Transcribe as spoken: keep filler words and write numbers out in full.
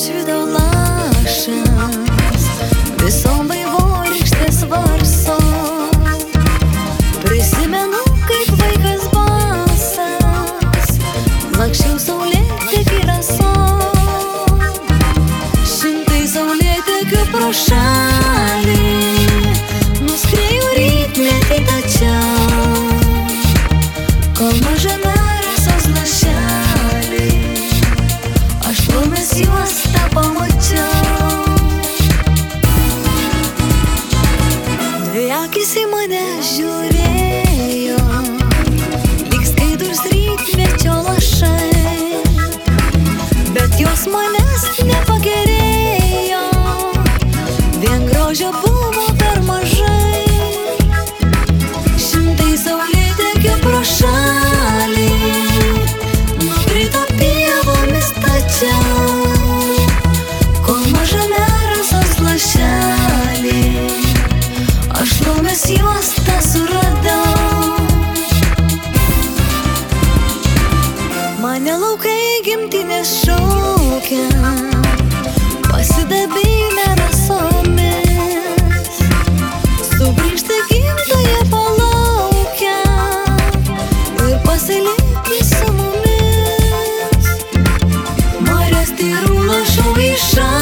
nušvido lašas, visom vaivorykštės varso. Prisimenu, kaip vaikas basas, laksčiau saulėtekį rasom. Šimtai saulėtekių pro šalį, nuskrieju rytmetį tačiau, kol mažame rasos lašelį aš Laumės juostą pamačiau. Dvi akys į mane žiūrėjo, lyg skaidrūs rytmečio lašai, bet jos manęs nepagerėjo, vien grožio buvo per mažai. Šimtai saulėtekių pro šalį nukrito pievomis tačiau, kol mažame rasos lašelį aš Laumės juostą suradau. Mane laukai gimtinės šaukia, pasidabinę rasomis, sugrįžti gimtoje palaukia ir pasilikti su mumis. Marias tyrų lašau į šalį,